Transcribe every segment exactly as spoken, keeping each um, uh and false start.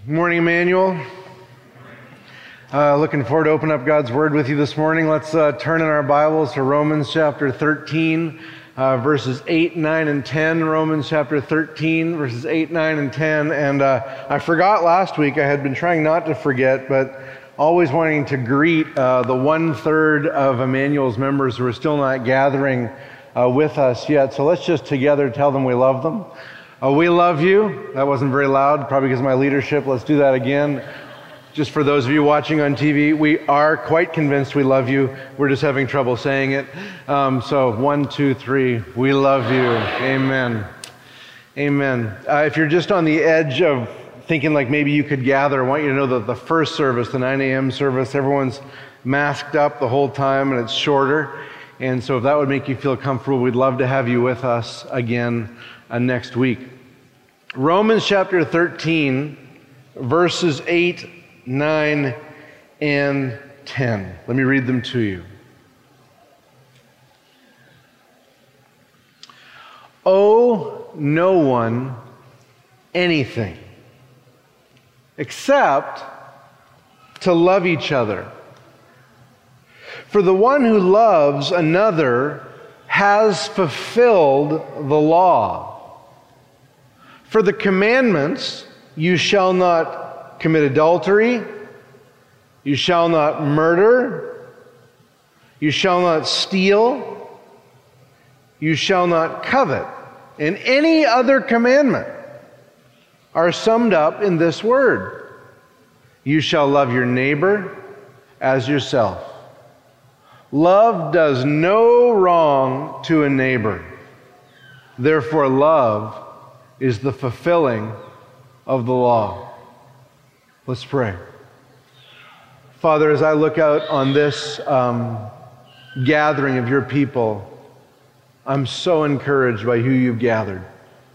Good morning, Emmanuel. Uh, looking forward to opening up God's Word with you this morning. Let's uh, turn in our Bibles to Romans chapter thirteen, uh, verses eight, nine, and ten. Romans chapter thirteen, verses eight, nine, and ten. And uh, I forgot last week, I had been trying not to forget, but always wanting to greet uh, the one-third of Emmanuel's members who are still not gathering uh, with us yet. So let's just together tell them we love them. Uh, we love you. That wasn't very loud, probably because of my leadership. Let's do that again. Just for those of you watching on T V, we are quite convinced we love you. We're just having trouble saying it. Um, so one, two, three. We love you. Amen. Amen. Uh, if you're just on the edge of thinking like maybe you could gather, I want you to know that the first service, the nine a.m. service, everyone's masked up the whole time and it's shorter. And so if that would make you feel comfortable, we'd love to have you with us again uh, next week. Romans chapter thirteen, verses eight, nine, and ten. Let me read them to you. Owe no one anything except to love each other. For the one who loves another has fulfilled the law. For the commandments, you shall not commit adultery, you shall not murder, you shall not steal, you shall not covet, and any other commandment are summed up in this word: you shall love your neighbor as yourself. Love does no wrong to a neighbor. Therefore, love is the fulfilling of the law. Let's pray. Father, as I look out on this um, gathering of your people, I'm so encouraged by who you've gathered.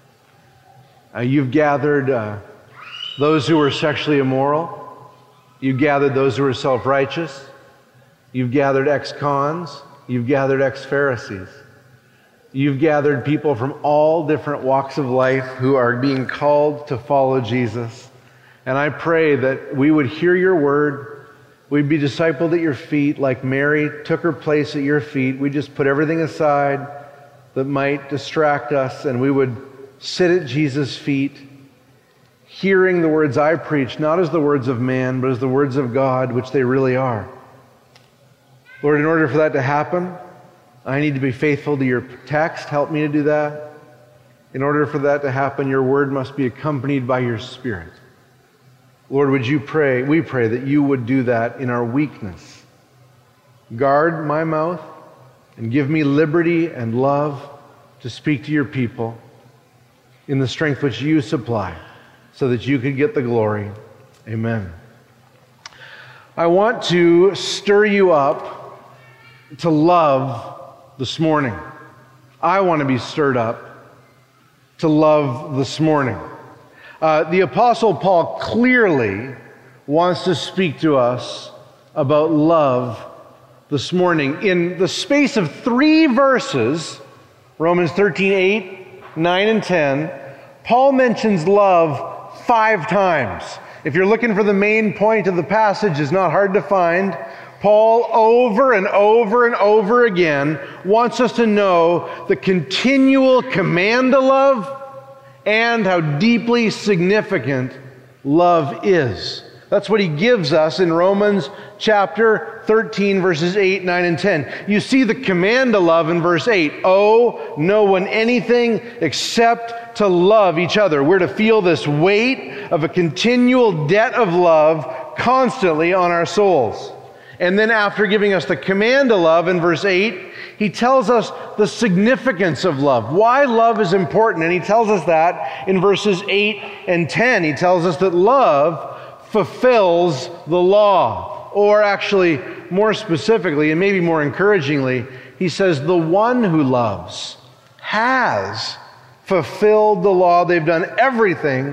Uh, you've gathered uh, those who were sexually immoral. You've gathered those who were self-righteous. You've gathered ex-cons. You've gathered ex-Pharisees. You've gathered people from all different walks of life who are being called to follow Jesus. And I pray that we would hear your word. We'd be discipled at your feet like Mary took her place at your feet. We just put everything aside that might distract us, and we would sit at Jesus' feet, hearing the words I preach, not as the words of man, but as the words of God, which they really are. Lord, in order for that to happen, I need to be faithful to your text. Help me to do that. In order for that to happen, your word must be accompanied by your Spirit. Lord, would you pray, we pray that you would do that in our weakness. Guard my mouth and give me liberty and love to speak to your people in the strength which you supply, so that you could get the glory. Amen. I want to stir you up to love this morning. I want to be stirred up to love this morning. Uh, the Apostle Paul clearly wants to speak to us about love this morning. In the space of three verses, Romans thirteen, eight, nine, and ten, Paul mentions love five times. If you're looking for the main point of the passage, it's not hard to find. Paul, over and over and over again, wants us to know the continual command to love and how deeply significant love is. That's what he gives us in Romans chapter thirteen, verses eight, nine, and ten. You see the command to love in verse eight. Owe no one anything except to love each other. We're to feel this weight of a continual debt of love constantly on our souls. And then after giving us the command to love in verse eight, he tells us the significance of love, why love is important. And he tells us that in verses eight and ten. He tells us that love fulfills the law. Or actually, more specifically, and maybe more encouragingly, he says the one who loves has fulfilled the law. They've done everything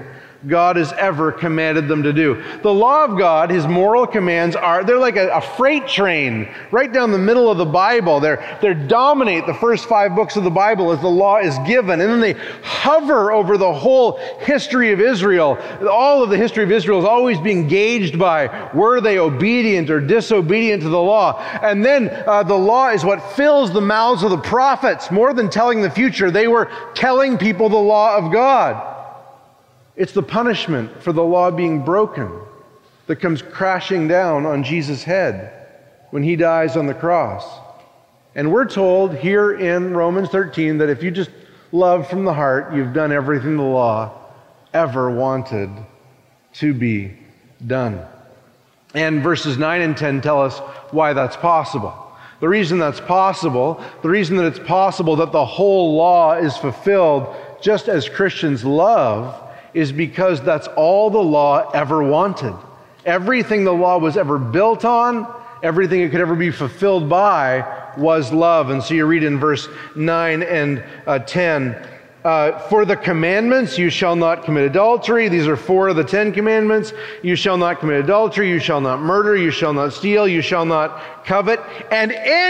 God has ever commanded them to do. The law of God, His moral commands are, they're like a, a freight train right down the middle of the Bible. They're, they dominate the first five books of the Bible as the law is given. And then they hover over the whole history of Israel. All of the history of Israel is always being gauged by, were they obedient or disobedient to the law? And then uh, the law is what fills the mouths of the prophets. More than telling the future, they were telling people the law of God. It's the punishment for the law being broken that comes crashing down on Jesus' head when He dies on the cross. And we're told here in Romans thirteen that if you just love from the heart, you've done everything the law ever wanted to be done. And verses nine and ten tell us why that's possible. The reason that's possible, the reason that it's possible that the whole law is fulfilled just as Christians love, is because that's all the law ever wanted. Everything the law was ever built on, everything it could ever be fulfilled by, was love. And so you read in verse nine and uh, ten, uh, for the commandments, you shall not commit adultery. These are four of the Ten Commandments. You shall not commit adultery, you shall not murder, you shall not steal, you shall not covet. And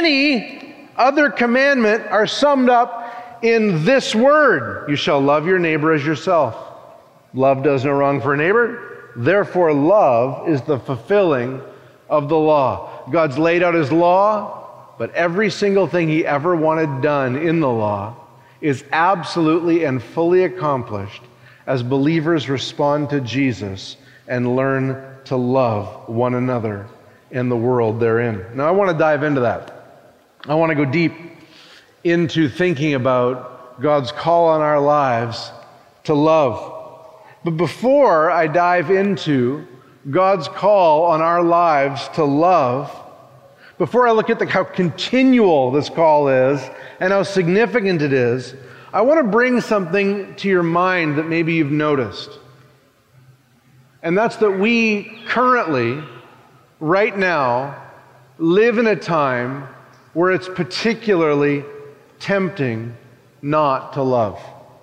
any other commandment are summed up in this word: you shall love your neighbor as yourself. Love does no wrong for a neighbor. Therefore, love is the fulfilling of the law. God's laid out His law, but every single thing He ever wanted done in the law is absolutely and fully accomplished as believers respond to Jesus and learn to love one another and the world therein. Now, I want to dive into that. I want to go deep into thinking about God's call on our lives to love. But before I dive into God's call on our lives to love, before I look at the, how continual this call is and how significant it is, I want to bring something to your mind that maybe you've noticed. And that's that we currently, right now, live in a time where it's particularly tempting not to love.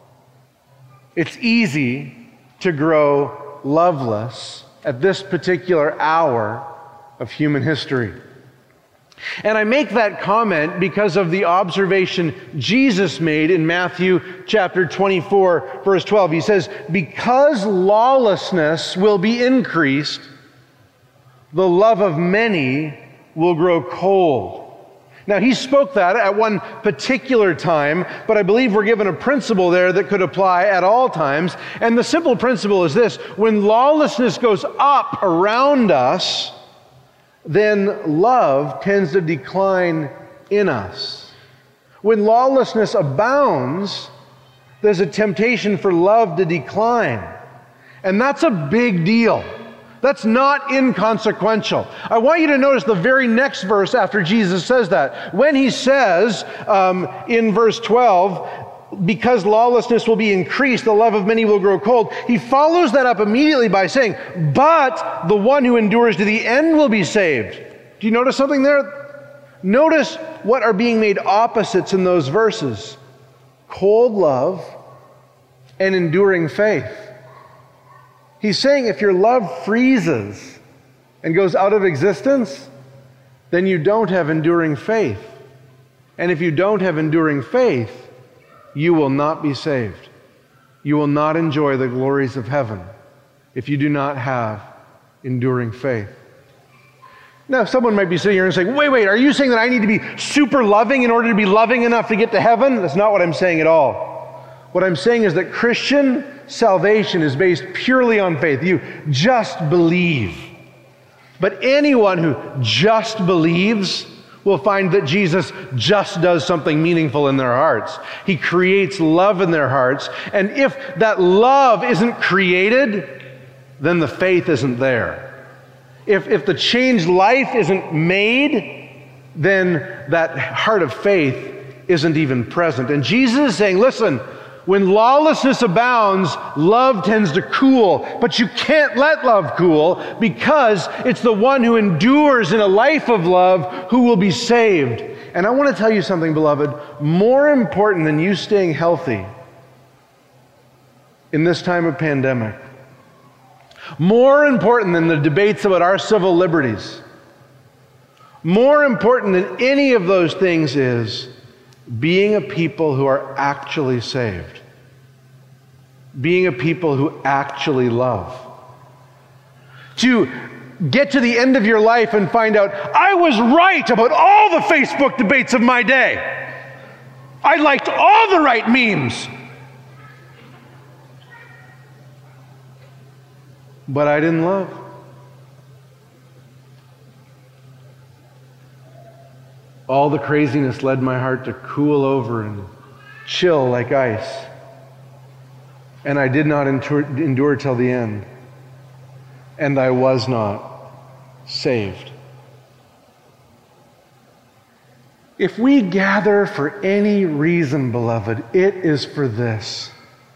It's easy to grow loveless at this particular hour of human history. And I make that comment because of the observation Jesus made in Matthew chapter twenty-four, verse twelve. He says, because lawlessness will be increased, the love of many will grow cold. Now, He spoke that at one particular time, but I believe we're given a principle there that could apply at all times. And the simple principle is this: when lawlessness goes up around us, then love tends to decline in us. When lawlessness abounds, there's a temptation for love to decline. And that's a big deal. That's not inconsequential. I want you to notice the very next verse after Jesus says that. When He says um, in verse twelve, because lawlessness will be increased, the love of many will grow cold, He follows that up immediately by saying, but the one who endures to the end will be saved. Do you notice something there? Notice what are being made opposites in those verses: cold love and enduring faith. He's saying if your love freezes and goes out of existence, then you don't have enduring faith. And if you don't have enduring faith, you will not be saved. You will not enjoy the glories of heaven if you do not have enduring faith. Now, someone might be sitting here and saying, wait, wait, are you saying that I need to be super loving in order to be loving enough to get to heaven? That's not what I'm saying at all. What I'm saying is that Christian salvation is based purely on faith. You just believe. But anyone who just believes will find that Jesus just does something meaningful in their hearts. He creates love in their hearts. And if that love isn't created, then the faith isn't there. If, if the changed life isn't made, then that heart of faith isn't even present. And Jesus is saying, listen, when lawlessness abounds, love tends to cool. But you can't let love cool, because it's the one who endures in a life of love who will be saved. And I want to tell you something, beloved. More important than you staying healthy in this time of pandemic More important than the debates about our civil liberties, more important than any of those things is being a people who are actually saved. Being a people who actually love. To get to the end of your life and find out, I was right about all the Facebook debates of my day. I liked all the right memes. But I didn't love. All the craziness led my heart to cool over and chill like ice. And I did not endure, endure till the end. And I was not saved. If we gather for any reason, beloved, it is for this: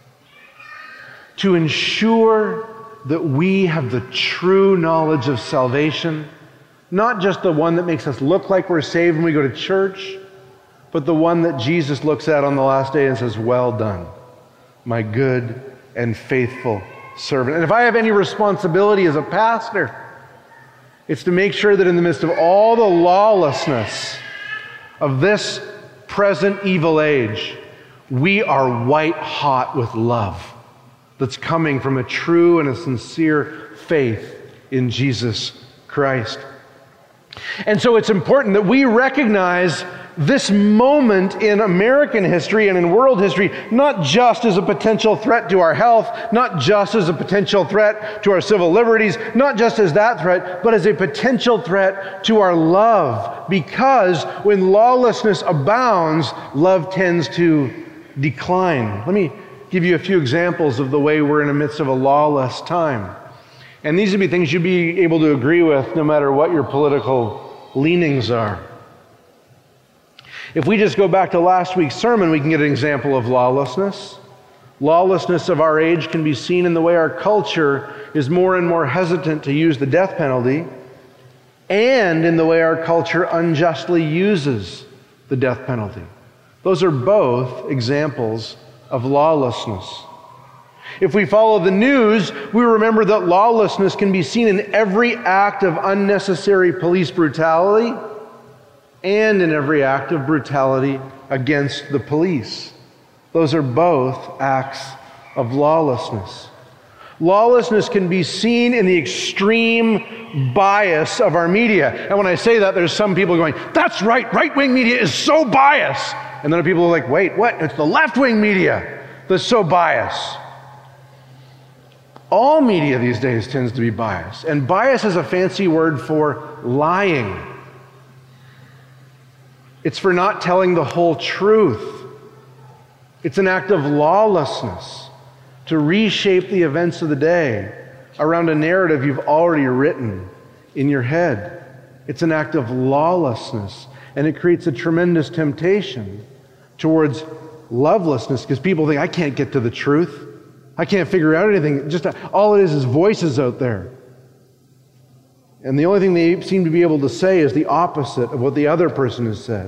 to ensure that we have the true knowledge of salvation, not just the one that makes us look like we're saved when we go to church, but the one that Jesus looks at on the last day and says, well done, my good and faithful servant. And if I have any responsibility as a pastor, it's to make sure that in the midst of all the lawlessness of this present evil age, we are white hot with love that's coming from a true and a sincere faith in Jesus Christ. And so it's important that we recognize this moment in American history and in world history, not just as a potential threat to our health, not just as a potential threat to our civil liberties, not just as that threat, but as a potential threat to our love. Because when lawlessness abounds, love tends to decline. Let me give you a few examples of the way we're in the midst of a lawless time. And these would be things you'd be able to agree with no matter what your political leanings are. If we just go back to last week's sermon, we can get an example of lawlessness. Lawlessness of our age can be seen in the way our culture is more and more hesitant to use the death penalty, and in the way our culture unjustly uses the death penalty. Those are both examples of lawlessness. If we follow the news, we remember that lawlessness can be seen in every act of unnecessary police brutality and in every act of brutality against the police. Those are both acts of lawlessness. Lawlessness can be seen in the extreme bias of our media. And when I say that, there's some people going, that's right, right-wing media is so biased. And then people are like, wait, what? It's the left-wing media that's so biased. All media these days tends to be biased. And bias is a fancy word for lying. It's for not telling the whole truth. It's an act of lawlessness to reshape the events of the day around a narrative you've already written in your head. It's an act of lawlessness, and it creates a tremendous temptation towards lovelessness because people think, I can't get to the truth. I can't figure out anything. Just all it is is voices out there. And the only thing they seem to be able to say is the opposite of what the other person has said.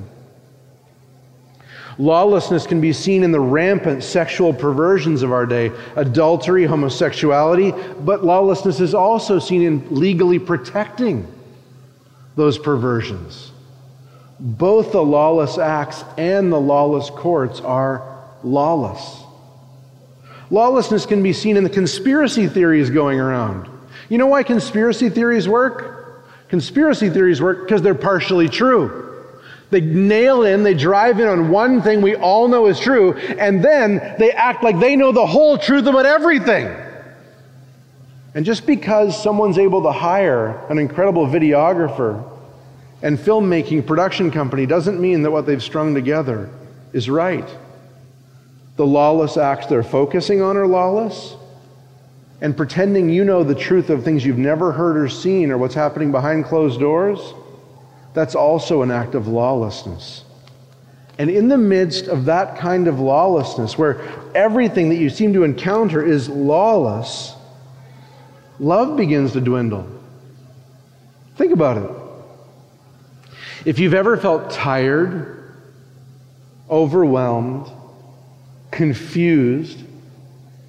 Lawlessness can be seen in the rampant sexual perversions of our day, adultery, homosexuality, but lawlessness is also seen in legally protecting those perversions. Both the lawless acts and the lawless courts are lawless. Lawlessness can be seen in the conspiracy theories going around. You know why conspiracy theories work? Conspiracy theories work because they're partially true. They nail in, they drive in on one thing we all know is true, and then they act like they know the whole truth about everything. And just because someone's able to hire an incredible videographer and filmmaking production company doesn't mean that what they've strung together is right. The lawless acts they're focusing on are lawless, and pretending you know the truth of things you've never heard or seen or what's happening behind closed doors, that's also an act of lawlessness. And in the midst of that kind of lawlessness, where everything that you seem to encounter is lawless, love begins to dwindle. Think about it. If you've ever felt tired, overwhelmed, confused,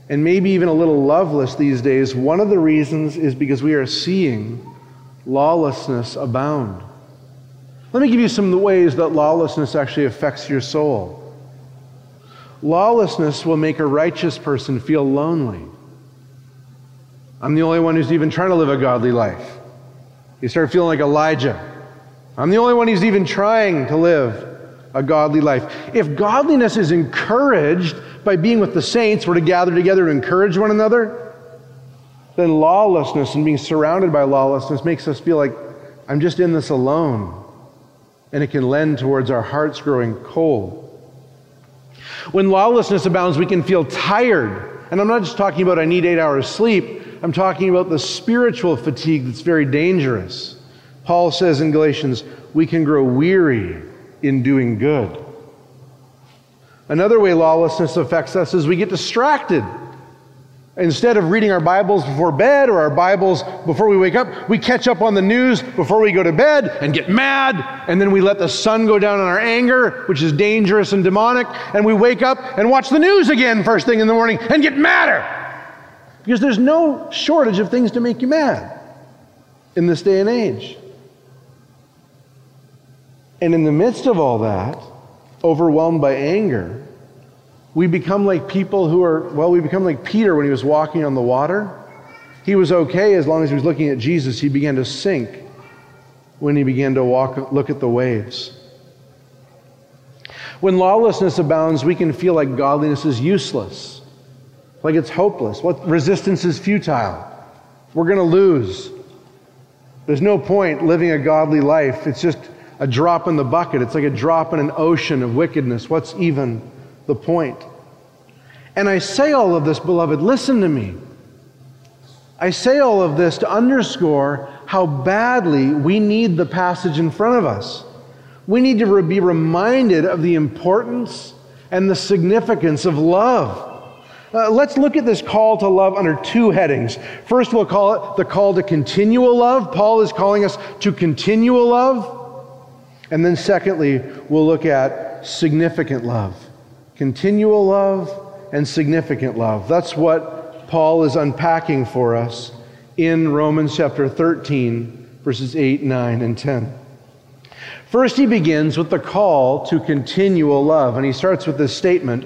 and maybe even a little loveless these days, one of the reasons is because we are seeing lawlessness abound. Let me give you some of the ways that lawlessness actually affects your soul. Lawlessness will make a righteous person feel lonely. I'm the only one who's even trying to live a godly life. You start feeling like Elijah. I'm the only one who's even trying to live a godly life. If godliness is encouraged by being with the saints, we're to gather together to encourage one another, then lawlessness and being surrounded by lawlessness makes us feel like, I'm just in this alone. And it can lend towards our hearts growing cold. When lawlessness abounds, we can feel tired. And I'm not just talking about I need eight hours sleep. I'm talking about the spiritual fatigue that's very dangerous. Paul says in Galatians, we can grow weary in doing good. Another way lawlessness affects us is we get distracted. Instead of reading our Bibles before bed or our Bibles before we wake up, we catch up on the news before we go to bed and get mad, and then we let the sun go down on our anger, which is dangerous and demonic, and we wake up and watch the news again first thing in the morning and get madder. Because there's no shortage of things to make you mad in this day and age. And in the midst of all that, overwhelmed by anger, we become like people who are, well, we become like Peter when he was walking on the water. He was okay as long as he was looking at Jesus. He began to sink when he began to walk, look at the waves. When lawlessness abounds, we can feel like godliness is useless, like it's hopeless. What resistance is futile. We're going to lose. There's no point living a godly life. It's just a drop in the bucket. It's like a drop in an ocean of wickedness. What's even the point? And I say all of this, beloved, listen to me. I say all of this to underscore how badly we need the passage in front of us. We need to be reminded of the importance and the significance of love. Uh, let's look at this call to love under two headings. First, we'll call it the call to continual love. Paul is calling us to continual love. And then secondly, we'll look at significant love. Continual love and significant love. That's what Paul is unpacking for us in Romans chapter thirteen, verses eight, nine, and ten. First, he begins with the call to continual love, and he starts with this statement,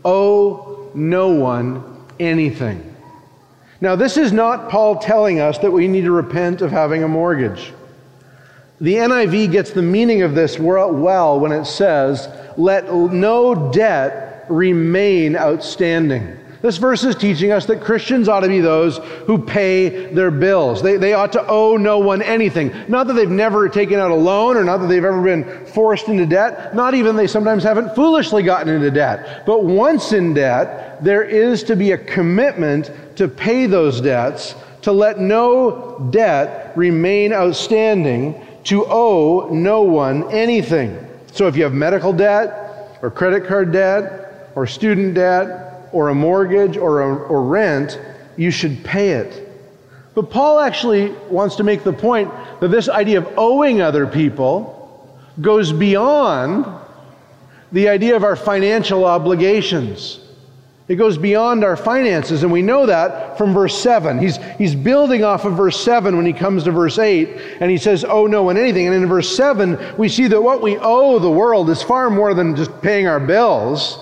owe no one anything. Now, this is not Paul telling us that we need to repent of having a mortgage. The N I V gets the meaning of this well when it says, let no debt remain outstanding. This verse is teaching us that Christians ought to be those who pay their bills. They, they ought to owe no one anything. Not that they've never taken out a loan, or not that they've ever been forced into debt. Not even they sometimes haven't foolishly gotten into debt. But once in debt, there is to be a commitment to pay those debts, to let no debt remain outstanding, to owe no one anything. So if you have medical debt, or credit card debt, or student debt, or a mortgage, or, a, or rent, you should pay it. But Paul actually wants to make the point that this idea of owing other people goes beyond the idea of our financial obligations. It goes beyond our finances, and we know that from verse seven. He's, he's building off of verse seven when he comes to verse eight, and he says, owe no one anything. And in verse seven, we see that what we owe the world is far more than just paying our bills.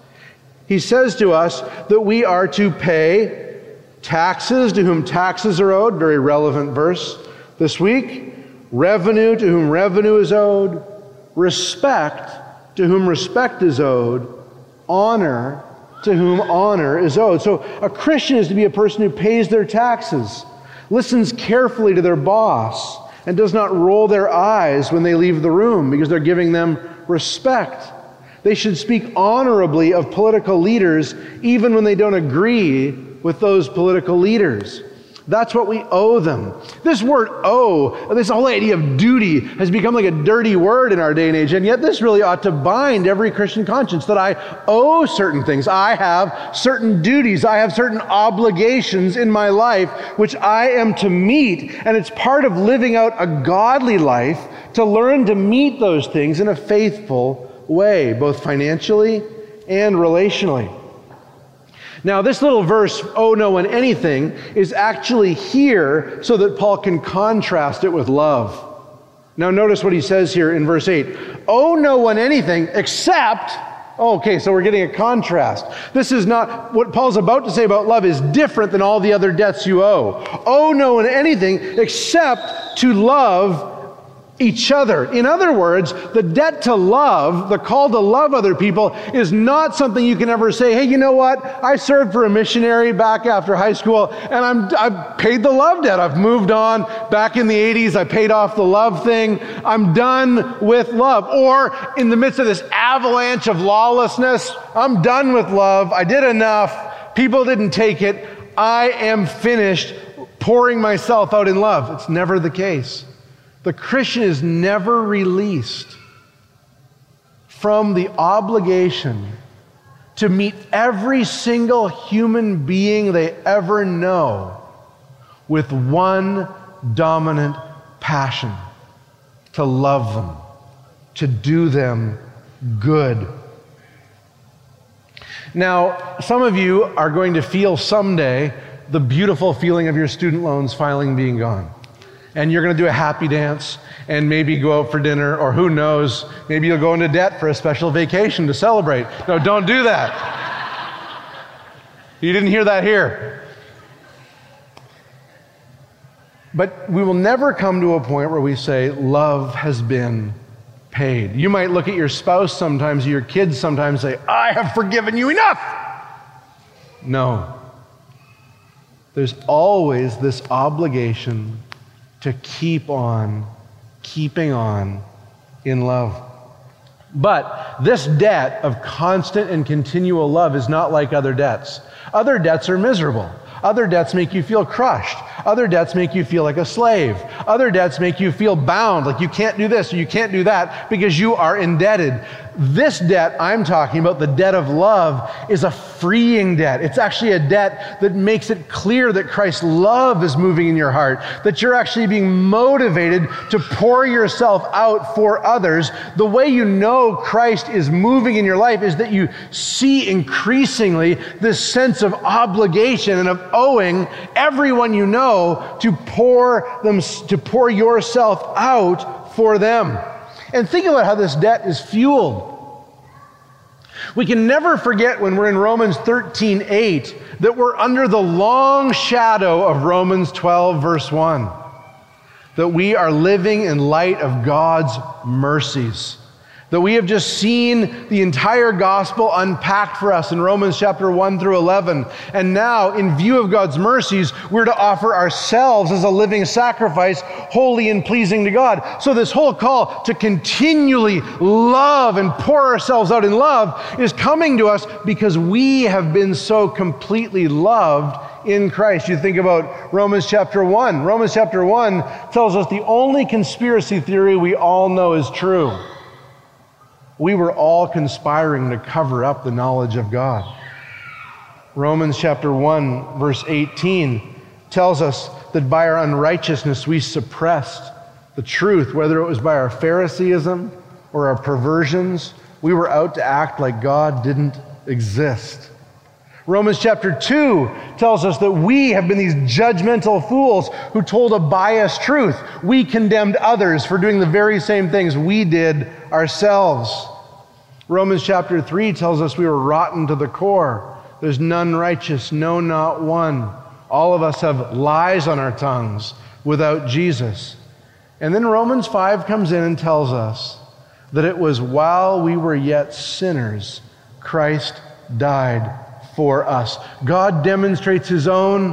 He says to us that we are to pay taxes to whom taxes are owed, very relevant verse this week, revenue to whom revenue is owed, respect to whom respect is owed, honor to whom honor is owed. So a Christian is to be a person who pays their taxes, listens carefully to their boss, and does not roll their eyes when they leave the room because they're giving them respect. They should speak honorably of political leaders even when they don't agree with those political leaders. That's what we owe them. This word owe, this whole idea of duty, has become like a dirty word in our day and age, and yet this really ought to bind every Christian conscience, that I owe certain things. I have certain duties. I have certain obligations in my life which I am to meet, and it's part of living out a godly life to learn to meet those things in a faithful way, both financially and relationally. Now, this little verse, owe no one anything, is actually here so that Paul can contrast it with love. Now, notice what he says here in verse eight. Owe no one anything except... Oh, okay, so we're getting a contrast. This is not, what Paul's about to say about love is different than all the other debts you owe. Owe no one anything except to love each other. In other words, the debt to love, the call to love other people, is not something you can ever say, hey, you know what? I served for a missionary back after high school, and I'm, I've paid the love debt. I've moved on. Back in the eighties, I paid off the love thing. I'm done with love. Or in the midst of this avalanche of lawlessness, I'm done with love. I did enough. People didn't take it. I am finished pouring myself out in love. It's never the case. The Christian is never released from the obligation to meet every single human being they ever know with one dominant passion: to love them, to do them good. Now, some of you are going to feel someday the beautiful feeling of your student loans finally being gone. And you're going to do a happy dance and maybe go out for dinner, or who knows, maybe you'll go into debt for a special vacation to celebrate. No, don't do that. You didn't hear that here. But we will never come to a point where we say, love has been paid. You might look at your spouse sometimes, your kids sometimes, say, I have forgiven you enough. No. There's always this obligation to keep on, keeping on in love. But this debt of constant and continual love is not like other debts. Other debts are miserable. Other debts make you feel crushed. Other debts make you feel like a slave. Other debts make you feel bound, like you can't do this or you can't do that because you are indebted. This debt I'm talking about, the debt of love, is a freeing debt. It's actually a debt that makes it clear that Christ's love is moving in your heart, that you're actually being motivated to pour yourself out for others. The way you know Christ is moving in your life is that you see increasingly this sense of obligation and of owing everyone you know to pour them, to pour yourself out for them. And think about how this debt is fueled. We can never forget when we're in Romans thirteen eight that we're under the long shadow of Romans twelve verse one. That we are living in light of God's mercies. That we have just seen the entire gospel unpacked for us in Romans chapter one through eleven. And now, in view of God's mercies, we're to offer ourselves as a living sacrifice, holy and pleasing to God. So this whole call to continually love and pour ourselves out in love is coming to us because we have been so completely loved in Christ. You think about Romans chapter one. Romans chapter one tells us the only conspiracy theory we all know is true. We were all conspiring to cover up the knowledge of God. Romans chapter one, verse eighteen tells us that by our unrighteousness we suppressed the truth, whether it was by our Phariseeism or our perversions. We were out to act like God didn't exist. Romans chapter two tells us that we have been these judgmental fools who told a biased truth. We condemned others for doing the very same things we did ourselves. Romans chapter three tells us we were rotten to the core. There's none righteous, no, not one. All of us have lies on our tongues without Jesus. And then Romans five comes in and tells us that it was while we were yet sinners, Christ died for us. God demonstrates his own.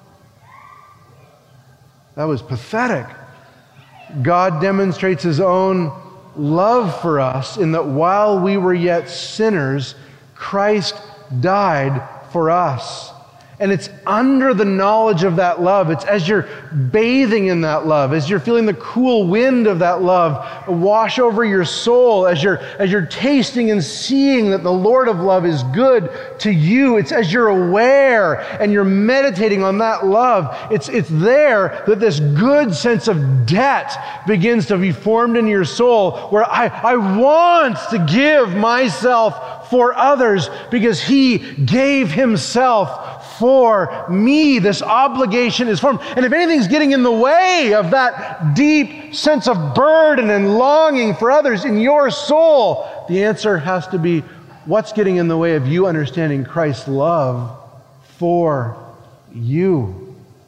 That was pathetic. God demonstrates his own love for us in that while we were yet sinners, Christ died for us. And it's under the knowledge of that love. It's as you're bathing in that love, as you're feeling the cool wind of that love wash over your soul, as you're, as you're tasting and seeing that the Lord of love is good to you. It's as you're aware and you're meditating on that love. It's, it's there that this good sense of debt begins to be formed in your soul, where I, I want to give myself for others because he gave himself for me. This obligation is for him. And if anything's getting in the way of that deep sense of burden and longing for others in your soul, the answer has to be, what's getting in the way of you understanding Christ's love for you?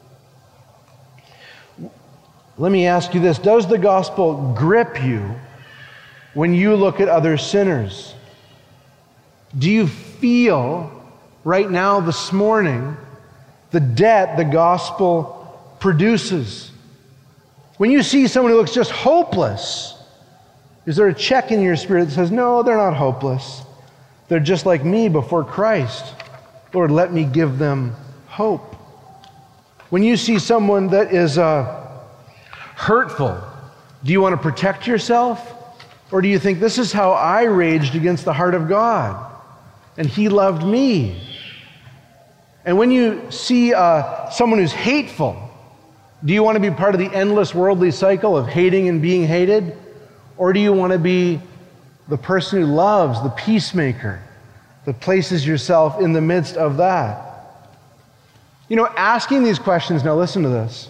Let me ask you this. Does the gospel grip you when you look at other sinners? Do you feel right now, this morning, the debt the gospel produces? When you see someone who looks just hopeless, is there a check in your spirit that says, no, they're not hopeless. They're just like me before Christ. Lord, let me give them hope. When you see someone that is uh, hurtful, do you want to protect yourself? Or do you think, this is how I raged against the heart of God, and he loved me? And when you see uh, someone who's hateful, do you want to be part of the endless worldly cycle of hating and being hated? Or do you want to be the person who loves, the peacemaker, that places yourself in the midst of that? You know, asking these questions, now listen to this.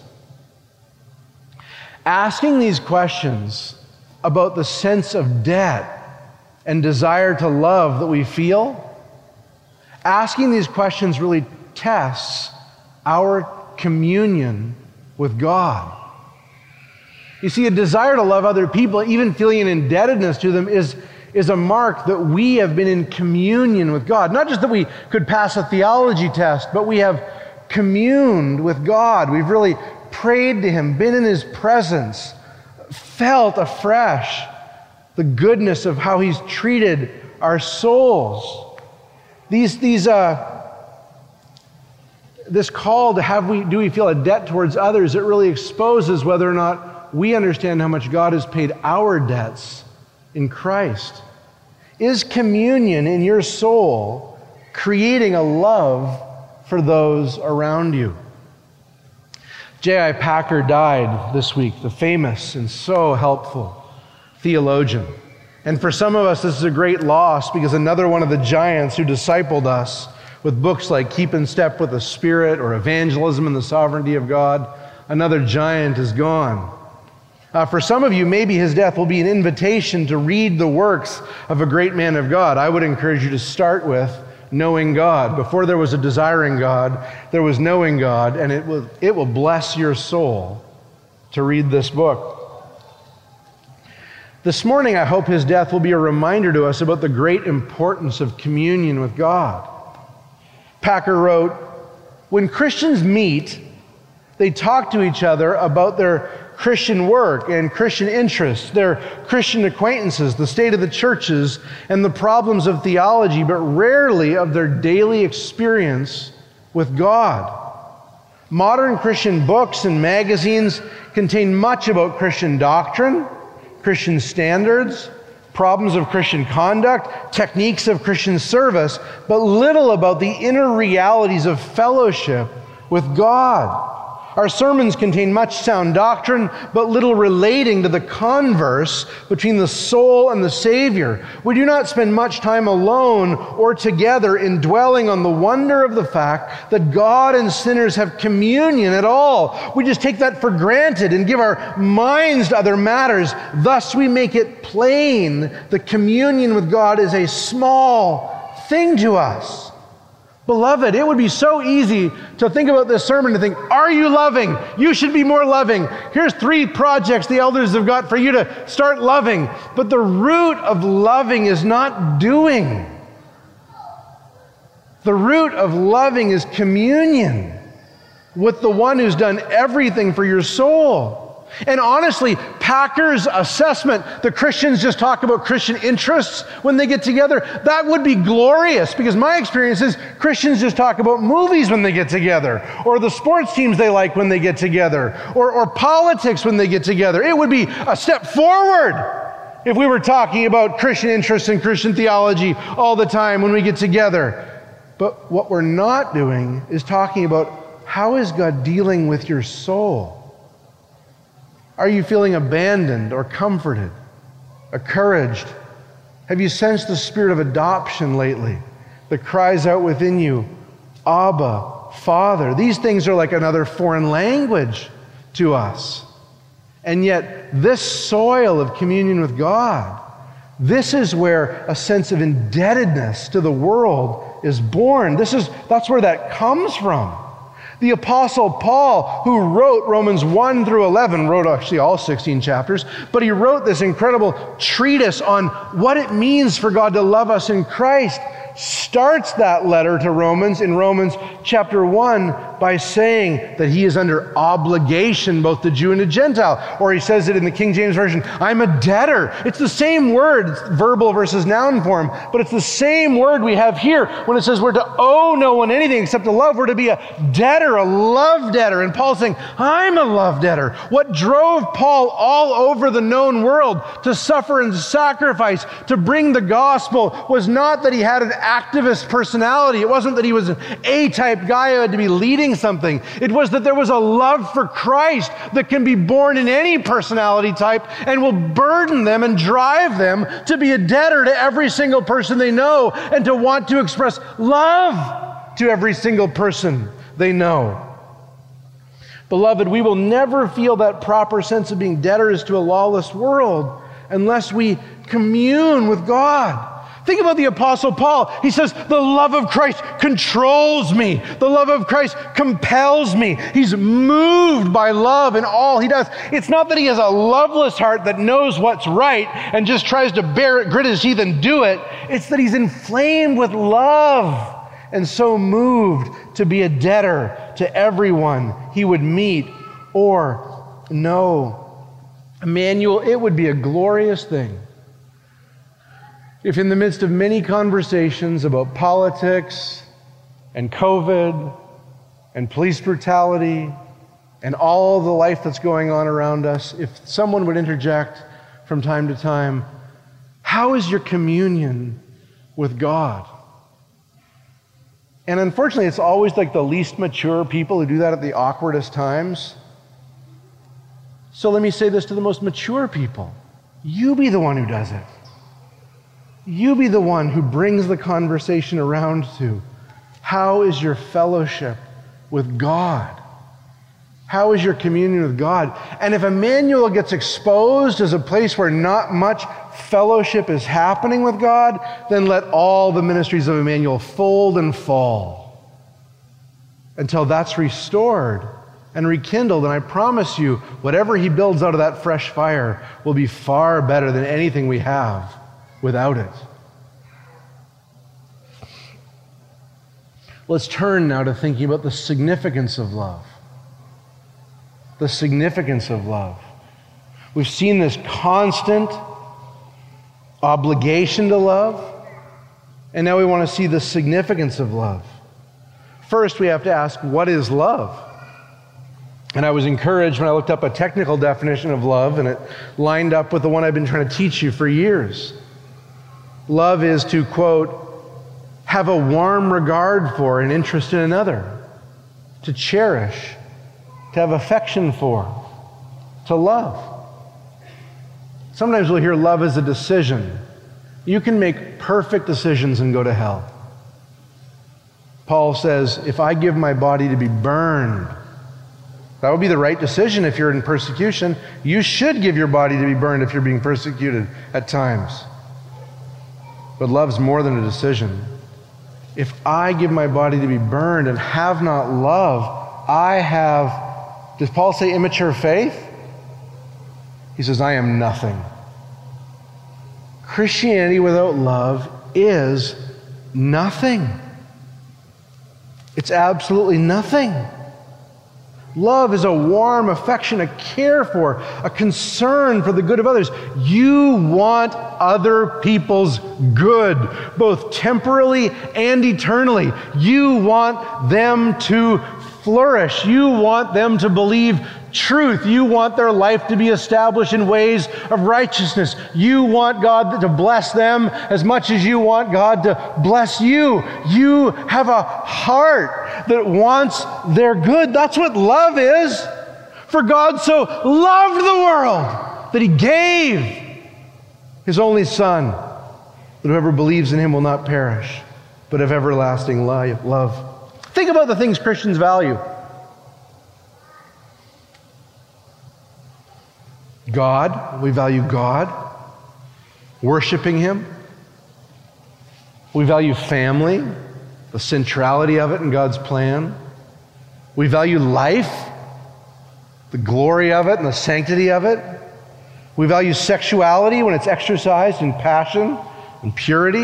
Asking these questions about the sense of debt and desire to love that we feel, asking these questions really tests our communion with God. You see, a desire to love other people, even feeling an indebtedness to them, is, is a mark that we have been in communion with God. Not just that we could pass a theology test, but we have communed with God. We've really prayed to him, been in his presence, felt afresh the goodness of how he's treated our souls. These, these, uh, this call to have we, do we feel a debt towards others, it really exposes whether or not we understand how much God has paid our debts in Christ. Is communion in your soul creating a love for those around you? J I Packer died this week, the famous and so helpful theologian. And for some of us, this is a great loss because another one of the giants who discipled us with books like Keep in Step with the Spirit or Evangelism and the Sovereignty of God, another giant is gone. Uh, for some of you, maybe his death will be an invitation to read the works of a great man of God. I would encourage you to start with knowing God. Before there was a desiring God, there was knowing God, and it will, it will bless your soul to read this book. This morning, I hope his death will be a reminder to us about the great importance of communion with God. Packer wrote, when Christians meet, they talk to each other about their Christian work and Christian interests, their Christian acquaintances, the state of the churches, and the problems of theology, but rarely of their daily experience with God. Modern Christian books and magazines contain much about Christian doctrine, Christian standards, problems of Christian conduct, techniques of Christian service, but little about the inner realities of fellowship with God. Our sermons contain much sound doctrine, but little relating to the converse between the soul and the Savior. We do not spend much time alone or together in dwelling on the wonder of the fact that God and sinners have communion at all. We just take that for granted and give our minds to other matters. Thus, we make it plain that communion with God is a small thing to us. Beloved, it would be so easy to think about this sermon and think, are you loving? You should be more loving. Here's three projects the elders have got for you to start loving. But the root of loving is not doing. The root of loving is communion with the one who's done everything for your soul. And honestly, Packer's assessment that Christians just talk about Christian interests when they get together, that would be glorious, because my experience is Christians just talk about movies when they get together, or the sports teams they like when they get together, or, or politics when they get together. It would be a step forward if we were talking about Christian interests and Christian theology all the time when we get together. But what we're not doing is talking about how is God dealing with your soul. Are you feeling abandoned or comforted, encouraged? Have you sensed the spirit of adoption lately that cries out within you, Abba, Father? These things are like another foreign language to us. And yet, this soil of communion with God, this is where a sense of indebtedness to the world is born. This is, that's where that comes from. The Apostle Paul, who wrote Romans one through eleven, wrote actually all sixteen chapters, but he wrote this incredible treatise on what it means for God to love us in Christ, starts that letter to Romans in Romans chapter one by saying that he is under obligation both to Jew and to Gentile. Or he says it in the King James Version, I'm a debtor. It's the same word, it's verbal versus noun form, but it's the same word we have here when it says we're to owe no one anything except to love. We're to be a debtor, a love debtor. And Paul's saying, I'm a love debtor. What drove Paul all over the known world to suffer and sacrifice, to bring the gospel, was not that he had an activist personality. It wasn't that he was an A-type guy who had to be leading something. It was that there was a love for Christ that can be born in any personality type and will burden them and drive them to be a debtor to every single person they know and to want to express love to every single person they know. Beloved, we will never feel that proper sense of being debtors to a lawless world unless we commune with God. Think about the Apostle Paul. He says, the love of Christ controls me. The love of Christ compels me. He's moved by love in all he does. It's not that he has a loveless heart that knows what's right and just tries to bear it, grit his teeth and do it. It's that he's inflamed with love and so moved to be a debtor to everyone he would meet or know. Emmanuel, it would be a glorious thing if in the midst of many conversations about politics and COVID and police brutality and all the life that's going on around us, if someone would interject from time to time, how is your communion with God? And unfortunately, it's always like the least mature people who do that at the awkwardest times. So let me say this to the most mature people. You be the one who does it. You be the one who brings the conversation around to, how is your fellowship with God? How is your communion with God? And if Emmanuel gets exposed as a place where not much fellowship is happening with God, then let all the ministries of Emmanuel fold and fall until that's restored and rekindled. And I promise you, whatever he builds out of that fresh fire will be far better than anything we have without it. Let's turn now to thinking about the significance of love. The significance of love. We've seen this constant obligation to love, and now we want to see the significance of love. First, we have to ask, what is love? And I was encouraged when I looked up a technical definition of love, and it lined up with the one I've been trying to teach you for years. Love is to, quote, have a warm regard for and interest in another, to cherish, to have affection for, to love. Sometimes we'll hear love as a decision. You can make perfect decisions and go to hell. Paul says, if I give my body to be burned, that would be the right decision if you're in persecution. You should give your body to be burned if you're being persecuted at times. But love's more than a decision. If I give my body to be burned and have not love, I have, does Paul say immature faith? He says, I am nothing. Christianity without love is nothing. It's absolutely nothing. Love is a warm affection, a care for, a concern for the good of others. You want other people's good, both temporally and eternally. You want them to flourish. You want them to believe truth. You want their life to be established in ways of righteousness. You want God to bless them as much as you want God to bless you. You have a heart that wants their good. That's what love is. For God so loved the world that he gave his only Son, that whoever believes in him will not perish, but have everlasting li- love. Think about the things Christians value. God, we value God, worshiping him. We value family, the centrality of it in God's plan. We value life, the glory of it and the sanctity of it. We value sexuality when it's exercised in passion and purity.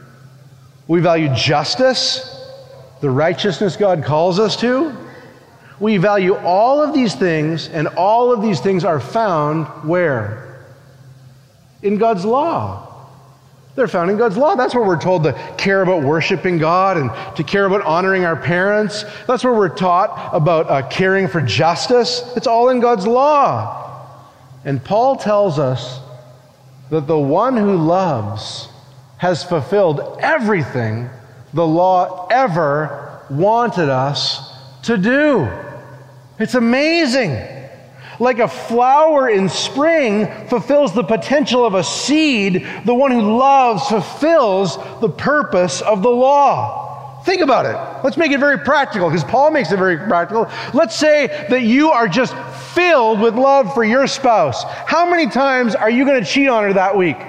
We value justice, the righteousness God calls us to. We value all of these things, and all of these things are found where? In God's law. They're found in God's law. That's where we're told to care about worshiping God and to care about honoring our parents. That's where we're taught about uh, caring for justice. It's all in God's law. And Paul tells us that the one who loves has fulfilled everything the law ever wanted us to do. It's amazing. Like a flower in spring fulfills the potential of a seed, the one who loves fulfills the purpose of the law. Think about it. Let's make it very practical, because Paul makes it very practical. Let's say that you are just filled with love for your spouse. How many times are you going to cheat on her that week?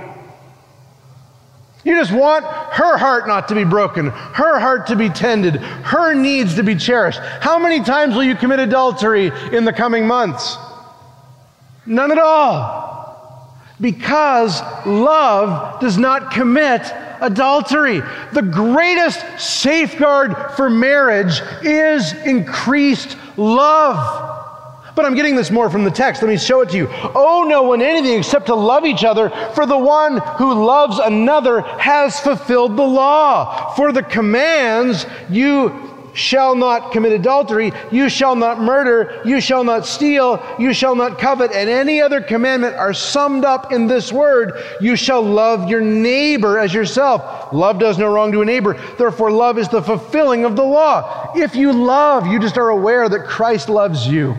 You just want her heart not to be broken, her heart to be tended, her needs to be cherished. How many times will you commit adultery in the coming months? None at all. Because love does not commit adultery. The greatest safeguard for marriage is increased love. But I'm getting this more from the text. Let me show it to you. Owe no one anything except to love each other, for the one who loves another has fulfilled the law. For the commands, you shall not commit adultery, you shall not murder, you shall not steal, you shall not covet, and any other commandment are summed up in this word: you shall love your neighbor as yourself. Love does no wrong to a neighbor. Therefore, love is the fulfilling of the law. If you love, you just are aware that Christ loves you.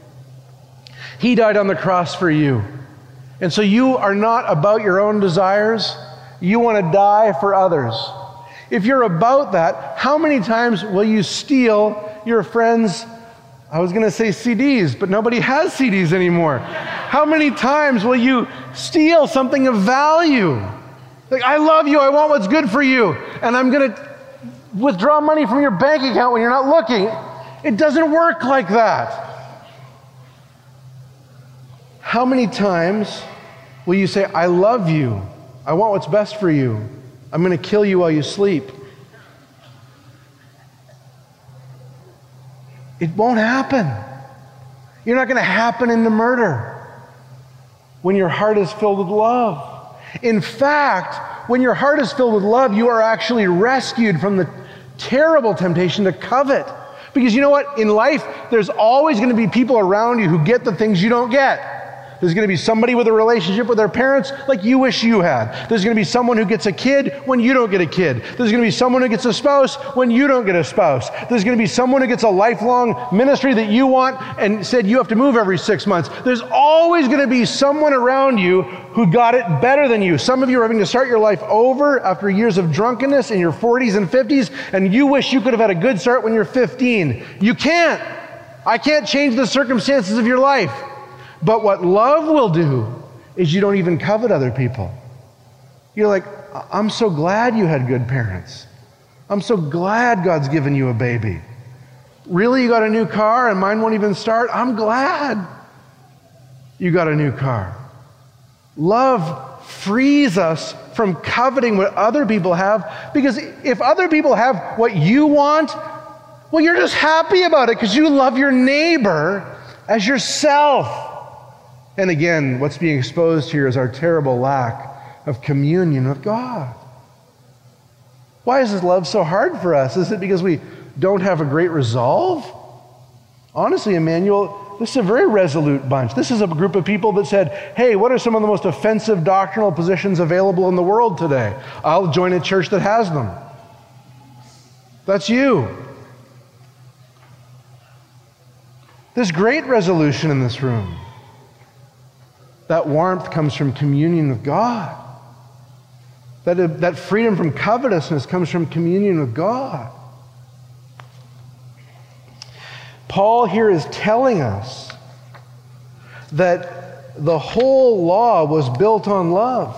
He died on the cross for you. And so you are not about your own desires. You want to die for others. If you're about that, how many times will you steal your friends', I was going to say C Ds, but nobody has C Ds anymore. How many times will you steal something of value? Like, I love you, I want what's good for you, and I'm going to withdraw money from your bank account when you're not looking. It doesn't work like that. How many times will you say, I love you, I want what's best for you, I'm going to kill you while you sleep? It won't happen. You're not going to happen into murder when your heart is filled with love. In fact, when your heart is filled with love, you are actually rescued from the terrible temptation to covet. Because you know what? In life, there's always going to be people around you who get the things you don't get. There's going to be somebody with a relationship with their parents like you wish you had. There's going to be someone who gets a kid when you don't get a kid. There's going to be someone who gets a spouse when you don't get a spouse. There's going to be someone who gets a lifelong ministry that you want and said you have to move every six months. There's always going to be someone around you who got it better than you. Some of you are having to start your life over after years of drunkenness in your forties and fifties, and you wish you could have had a good start when you're fifteen. You can't. I can't change the circumstances of your life. But what love will do is you don't even covet other people. You're like, I'm so glad you had good parents. I'm so glad God's given you a baby. Really, you got a new car and mine won't even start? I'm glad you got a new car. Love frees us from coveting what other people have, because if other people have what you want, well, you're just happy about it because you love your neighbor as yourself. And again, what's being exposed here is our terrible lack of communion with God. Why is this love so hard for us? Is it because we don't have a great resolve? Honestly, Emmanuel, this is a very resolute bunch. This is a group of people that said, hey, what are some of the most offensive doctrinal positions available in the world today? I'll join a church that has them. That's you. There's great resolution in this room. That warmth comes from communion with God. That, that freedom from covetousness comes from communion with God. Paul here is telling us that the whole law was built on love.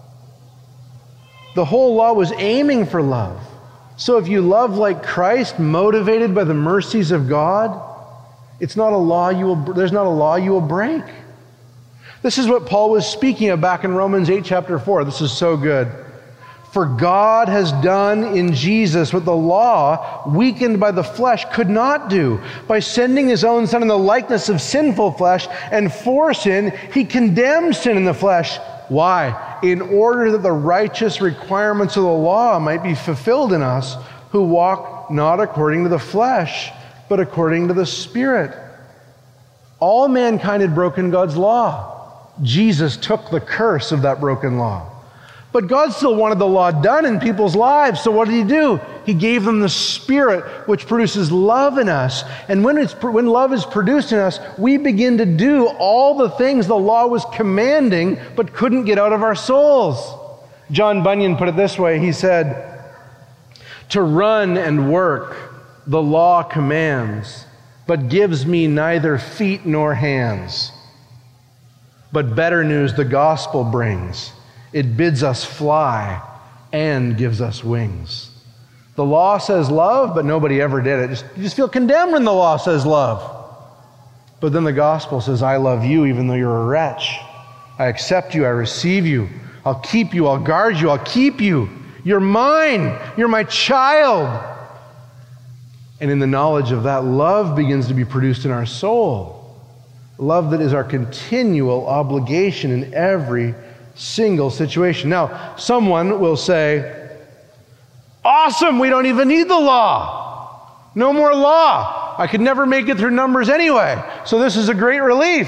The whole law was aiming for love. So if you love like Christ, motivated by the mercies of God, it's not a law you will, there's not a law you will break. This is what Paul was speaking of back in Romans eight, chapter four. This is so good. For God has done in Jesus what the law, weakened by the flesh, could not do. By sending his own Son in the likeness of sinful flesh, and for sin, he condemned sin in the flesh. Why? In order that the righteous requirements of the law might be fulfilled in us, who walk not according to the flesh, but according to the Spirit. All mankind had broken God's law. Jesus took the curse of that broken law. But God still wanted the law done in people's lives. So what did he do? He gave them the Spirit, which produces love in us. And when it's when love is produced in us, we begin to do all the things the law was commanding but couldn't get out of our souls. John Bunyan put it this way. He said, "To run and work the law commands, but gives me neither feet nor hands. But better news the gospel brings. It bids us fly and gives us wings." The law says love, but nobody ever did it. Just, you just feel condemned when the law says love. But then the gospel says, I love you even though you're a wretch. I accept you, I receive you. I'll keep you, I'll guard you, I'll keep you. You're mine, you're my child. And in the knowledge of that, love begins to be produced in our soul. Love that is our continual obligation in every single situation. Now, someone will say, awesome, we don't even need the law. No more law. I could never make it through Numbers anyway. So this is a great relief.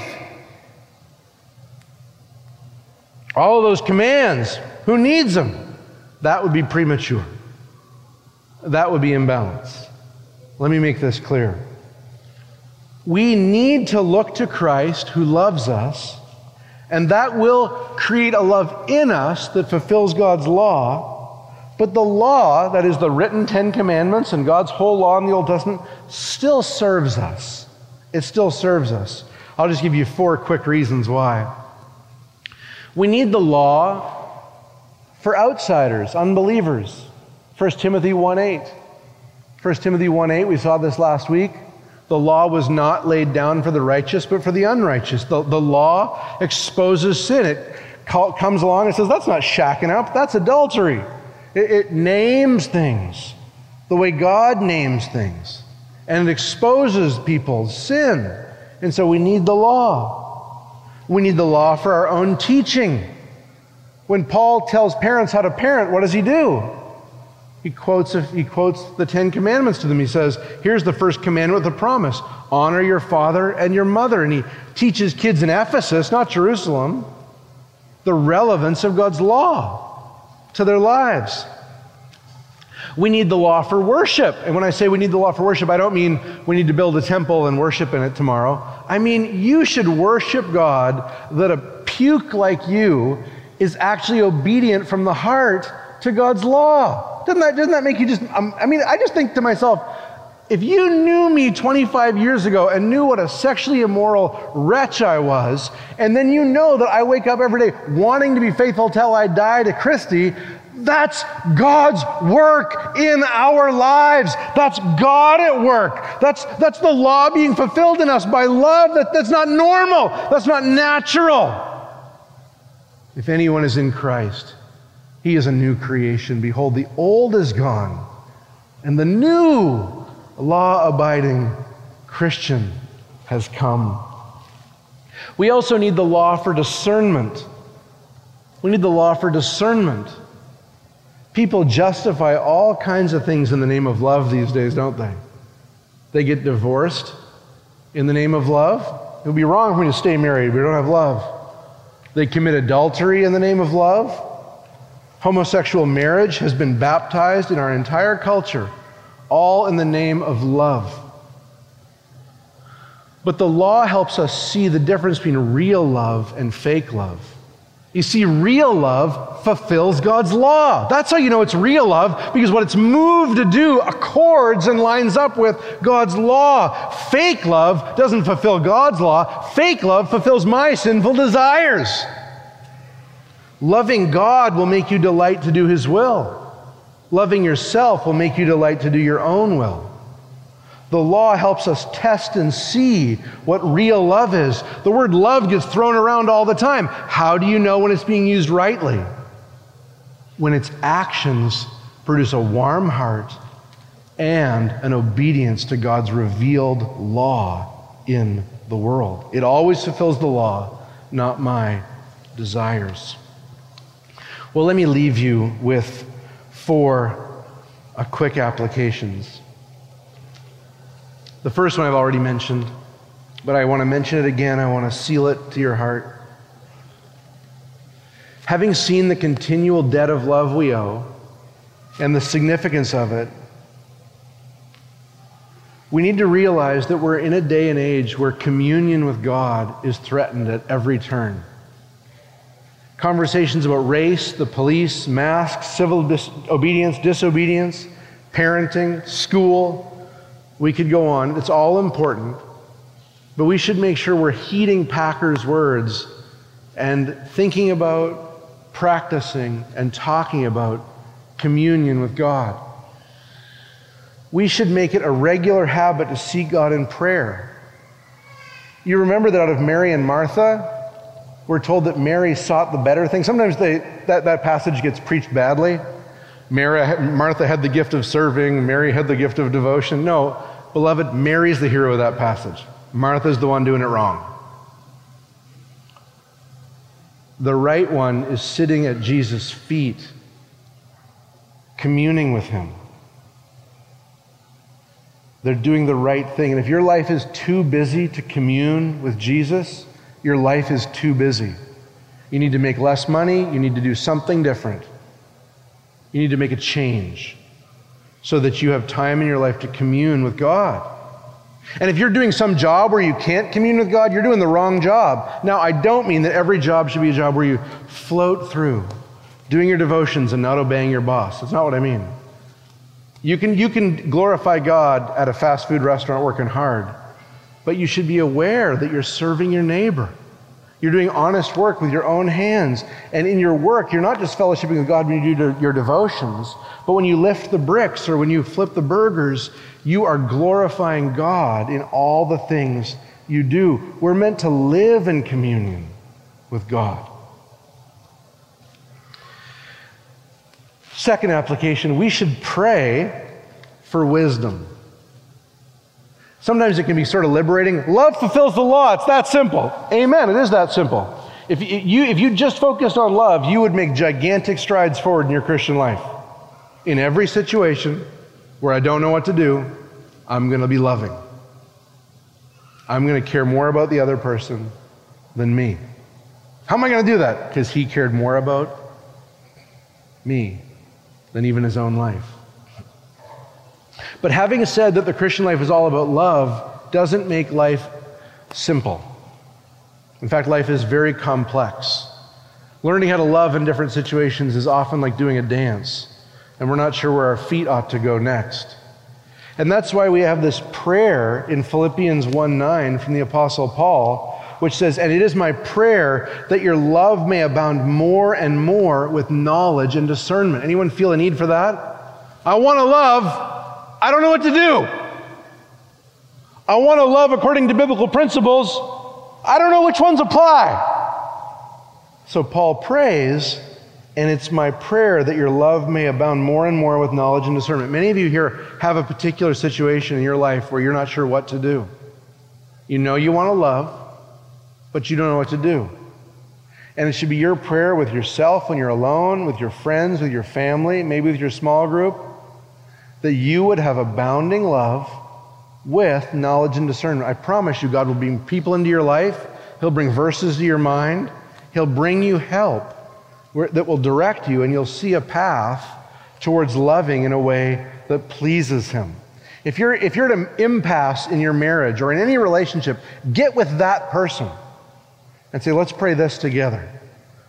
All of those commands, who needs them? That would be premature. That would be imbalance. Let me make this clear. We need to look to Christ who loves us, and that will create a love in us that fulfills God's law. But the law, that is the written Ten Commandments and God's whole law in the Old Testament, still serves us. It still serves us. I'll just give you four quick reasons why. We need the law for outsiders, unbelievers. First Timothy one eight. First Timothy one eight, we saw this last week. The law was not laid down for the righteous, but for the unrighteous. The, the law exposes sin. It call, comes along and says, that's not shacking up, that's adultery. It, it names things the way God names things. And it exposes people's sin. And so we need the law. We need the law for our own teaching. When Paul tells parents how to parent, what does he do? He quotes, he quotes the Ten Commandments to them. He says, here's the first commandment with a promise. Honor your father and your mother. And he teaches kids in Ephesus, not Jerusalem, the relevance of God's law to their lives. We need the law for worship. And when I say we need the law for worship, I don't mean we need to build a temple and worship in it tomorrow. I mean, you should worship God that a puke like you is actually obedient from the heart to God's law. Doesn't that, doesn't that make you just, um, I mean, I just think to myself, if you knew me twenty-five years ago and knew what a sexually immoral wretch I was, and then you know that I wake up every day wanting to be faithful till I die to Christy, that's God's work in our lives. That's God at work. That's, that's the law being fulfilled in us by love. That, that's not normal. That's not natural. If anyone is in Christ, he is a new creation. Behold, the old is gone, and the new law-abiding Christian has come. We also need the law for discernment. We need the law for discernment. People justify all kinds of things in the name of love these days, don't they? They get divorced in the name of love. It would be wrong for me to stay married. We don't have love. They commit adultery in the name of love. Homosexual marriage has been baptized in our entire culture, all in the name of love. But the law helps us see the difference between real love and fake love. You see, real love fulfills God's law. That's how you know it's real love, because what it's moved to do accords and lines up with God's law. Fake love doesn't fulfill God's law. Fake love fulfills my sinful desires. Loving God will make you delight to do His will. Loving yourself will make you delight to do your own will. The law helps us test and see what real love is. The word love gets thrown around all the time. How do you know when it's being used rightly? When its actions produce a warm heart and an obedience to God's revealed law in the world. It always fulfills the law, not my desires. Well, let me leave you with four uh, quick applications. The first one I've already mentioned, but I want to mention it again. I want to seal it to your heart. Having seen the continual debt of love we owe and the significance of it, we need to realize that we're in a day and age where communion with God is threatened at every turn. Conversations about race, the police, masks, civil disobedience, disobedience, parenting, school. We could go on. It's all important. But we should make sure we're heeding Packer's words and thinking about, practicing, and talking about communion with God. We should make it a regular habit to seek God in prayer. You remember that out of Mary and Martha, we're told that Mary sought the better thing. Sometimes they, that, that passage gets preached badly. Mary, Martha had the gift of serving. Mary had the gift of devotion. No, beloved, Mary's the hero of that passage. Martha's the one doing it wrong. The right one is sitting at Jesus' feet, communing with Him. They're doing the right thing. And if your life is too busy to commune with Jesus, your life is too busy. You need to make less money. You need to do something different. You need to make a change so that you have time in your life to commune with God. And if you're doing some job where you can't commune with God, you're doing the wrong job. Now, I don't mean that every job should be a job where you float through, doing your devotions and not obeying your boss. That's not what I mean. You can, you can glorify God at a fast food restaurant working hard, but you should be aware that you're serving your neighbor. You're doing honest work with your own hands. And in your work, you're not just fellowshipping with God when you do your devotions, but when you lift the bricks or when you flip the burgers, you are glorifying God in all the things you do. We're meant to live in communion with God. Second application, we should pray for wisdom. Sometimes it can be sort of liberating. Love fulfills the law. It's that simple. Amen. It is that simple. If you, if you just focused on love, you would make gigantic strides forward in your Christian life. In every situation where I don't know what to do, I'm going to be loving. I'm going to care more about the other person than me. How am I going to do that? Because he cared more about me than even his own life. But having said that the Christian life is all about love doesn't make life simple. In fact, life is very complex. Learning how to love in different situations is often like doing a dance, and we're not sure where our feet ought to go next. And that's why we have this prayer in Philippians one nine from the Apostle Paul, which says, "And it is my prayer that your love may abound more and more with knowledge and discernment." Anyone feel a need for that? I want to love. I don't know what to do. I want to love according to biblical principles. I don't know which ones apply. So Paul prays, and it's my prayer that your love may abound more and more with knowledge and discernment. Many of you here have a particular situation in your life where you're not sure what to do. You know you want to love, but you don't know what to do. And it should be your prayer with yourself when you're alone, with your friends, with your family, maybe with your small group, that you would have abounding love with knowledge and discernment. I promise you, God will bring people into your life. He'll bring verses to your mind. He'll bring you help where, that will direct you, and you'll see a path towards loving in a way that pleases Him. If you're, if you're at an impasse in your marriage or in any relationship, get with that person and say, let's pray this together.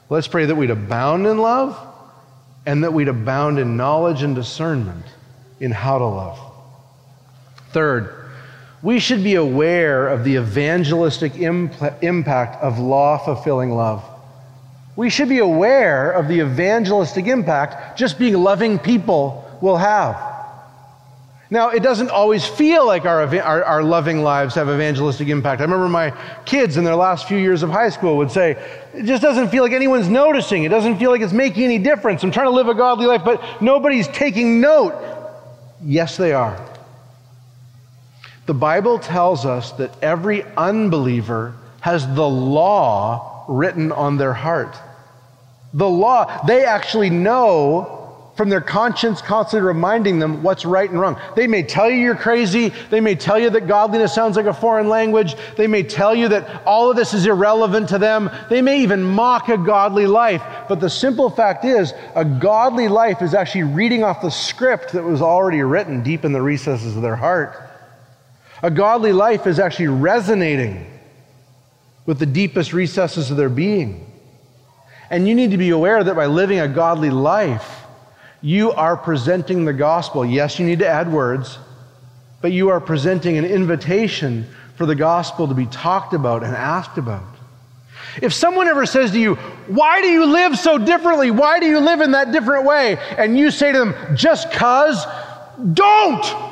Let's pray that we'd abound in love and that we'd abound in knowledge and discernment in how to love. Third, we should be aware of the evangelistic imp- impact of law-fulfilling love. We should be aware of the evangelistic impact just being loving people will have. Now, it doesn't always feel like our, our, our loving lives have evangelistic impact. I remember my kids in their last few years of high school would say, it just doesn't feel like anyone's noticing. It doesn't feel like it's making any difference. I'm trying to live a godly life, but nobody's taking note. Yes, they are. The Bible tells us that every unbeliever has the law written on their heart. The law, they actually know from their conscience constantly reminding them what's right and wrong. They may tell you you're crazy. They may tell you that godliness sounds like a foreign language. They may tell you that all of this is irrelevant to them. They may even mock a godly life. But the simple fact is, a godly life is actually reading off the script that was already written deep in the recesses of their heart. A godly life is actually resonating with the deepest recesses of their being. And you need to be aware that by living a godly life, you are presenting the gospel. Yes, you need to add words, but you are presenting an invitation for the gospel to be talked about and asked about. If someone ever says to you, why do you live so differently? Why do you live in that different way? And you say to them, just 'cause, don't!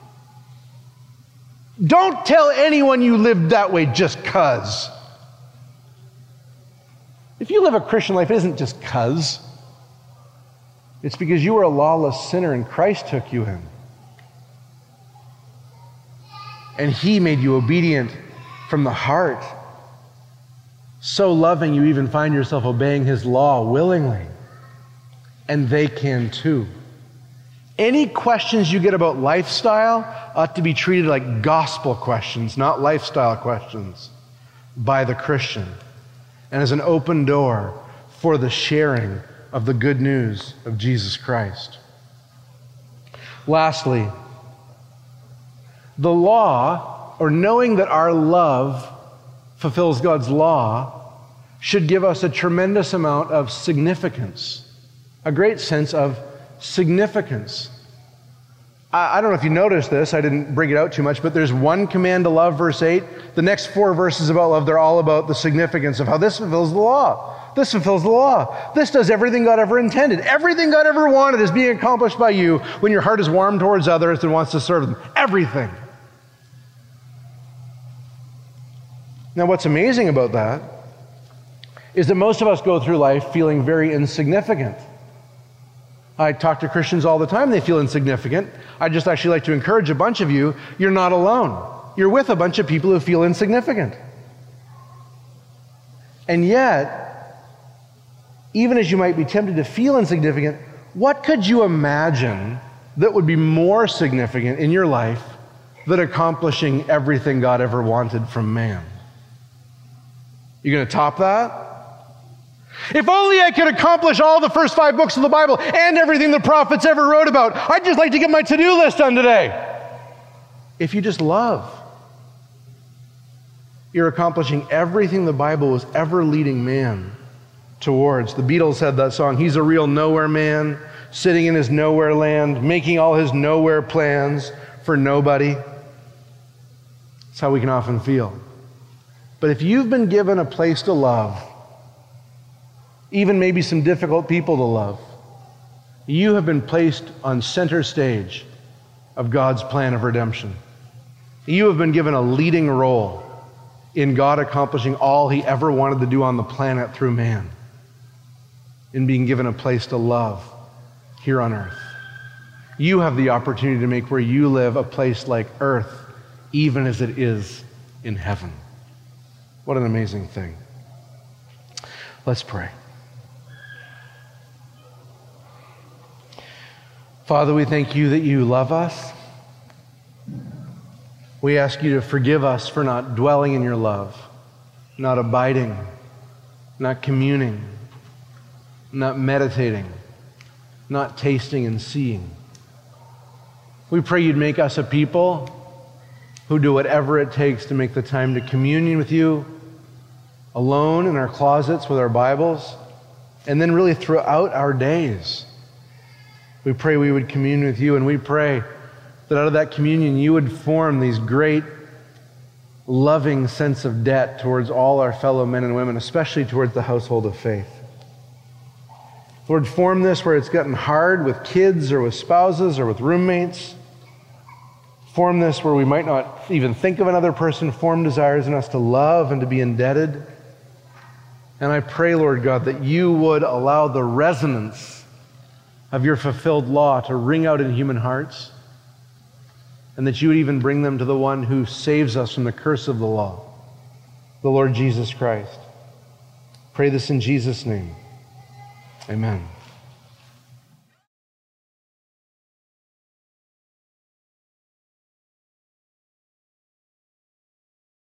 Don't tell anyone you live that way just 'cause. If you live a Christian life, it isn't just 'cause. It's because you were a lawless sinner and Christ took you in. And He made you obedient from the heart. So loving you even find yourself obeying His law willingly. And they can too. Any questions you get about lifestyle ought to be treated like gospel questions, not lifestyle questions, by the Christian, and as an open door for the sharing of the good news of Jesus Christ. Lastly, the law, or knowing that our love fulfills God's law, should give us a tremendous amount of significance, a great sense of significance. I, I don't know if you noticed this, I didn't bring it out too much, but there's one command to love, verse eight. The next four verses about love, they're all about the significance of how this fulfills the law. This fulfills the law. This does everything God ever intended. Everything God ever wanted is being accomplished by you when your heart is warm towards others and wants to serve them. Everything. Now, what's amazing about that is that most of us go through life feeling very insignificant. I talk to Christians all the time. They feel insignificant. I'd just actually like to encourage a bunch of you, you're not alone. You're with a bunch of people who feel insignificant. And yet, even as you might be tempted to feel insignificant, what could you imagine that would be more significant in your life than accomplishing everything God ever wanted from man? You going to top that? If only I could accomplish all the first five books of the Bible and everything the prophets ever wrote about. I'd just like to get my to-do list done today. If you just love, you're accomplishing everything the Bible was ever leading man towards. The Beatles had that song, he's a real nowhere man, sitting in his nowhere land, making all his nowhere plans for nobody. That's how we can often feel. But if you've been given a place to love, even maybe some difficult people to love, you have been placed on center stage of God's plan of redemption. You have been given a leading role in God accomplishing all He ever wanted to do on the planet through man, in being given a place to love here on earth. You have the opportunity to make where you live a place like earth, even as it is in heaven. What an amazing thing. Let's pray. Father, we thank you that you love us. We ask you to forgive us for not dwelling in your love, not abiding, not communing, not meditating, not tasting and seeing. We pray you'd make us a people who do whatever it takes to make the time to communion with you, alone in our closets with our Bibles, and then really throughout our days. We pray we would commune with you, and we pray that out of that communion you would form these great, loving sense of debt towards all our fellow men and women, especially towards the household of faith. Lord, form this where it's gotten hard with kids or with spouses or with roommates. Form this where we might not even think of another person. Form desires in us to love and to be indebted. And I pray, Lord God, that you would allow the resonance of your fulfilled law to ring out in human hearts, and that you would even bring them to the one who saves us from the curse of the law, the Lord Jesus Christ. Pray this in Jesus' name. Amen.